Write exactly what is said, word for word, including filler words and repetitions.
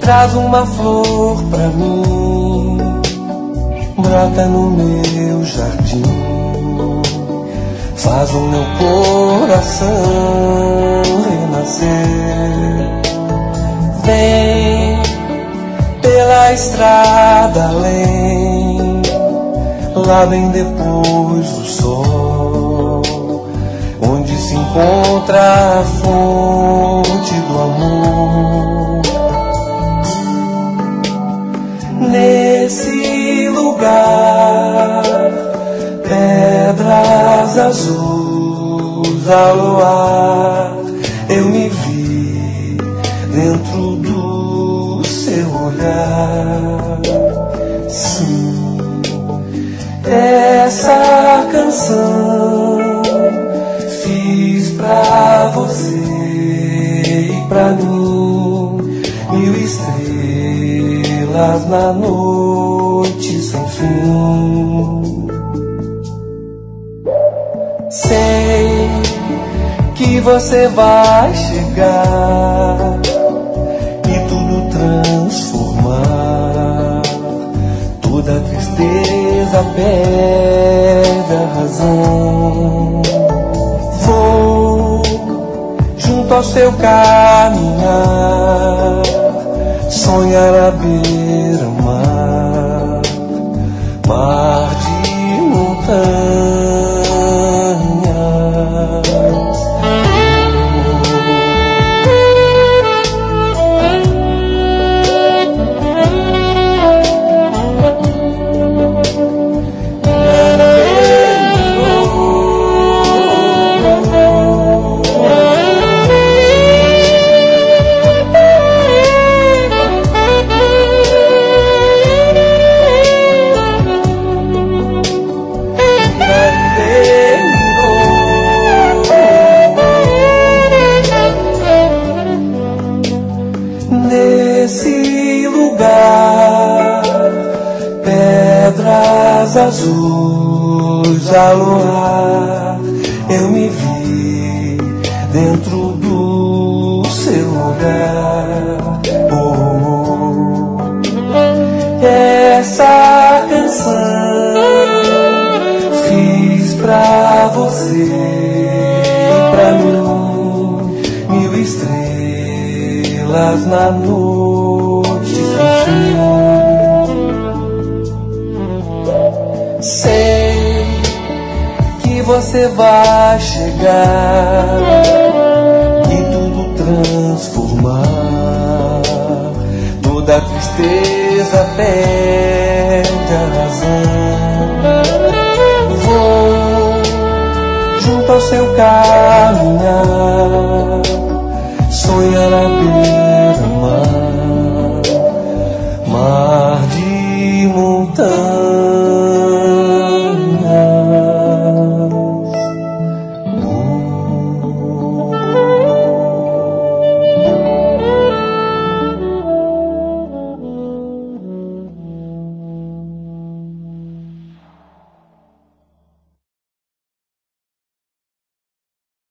Traz uma flor pra mim, brota no meu jardim, faz o meu coração renascer. Vem pela estrada além, lá bem depois do sol, onde se encontra a fonte do amor. Nesse lugar, pedras azuis ao luar, eu me vi dentro do seu olhar. Sim, essa canção fiz pra você e pra mim, mil estrelas na noite sem fim. Sei que você vai chegar e tudo transformar, toda tristeza perde a razão. Vou junto ao seu caminhar, sonhar à beira-mar, mar de montanhas. Nesse lugar, pedras azuis ao luar, eu me vi dentro do seu olhar. Oh, essa canção fiz pra você e pra mim, mil estrelas na noite sem fim. Sei que você vai chegar e tudo transformar, toda tristeza perde a razão. Vou junto ao seu caminhar,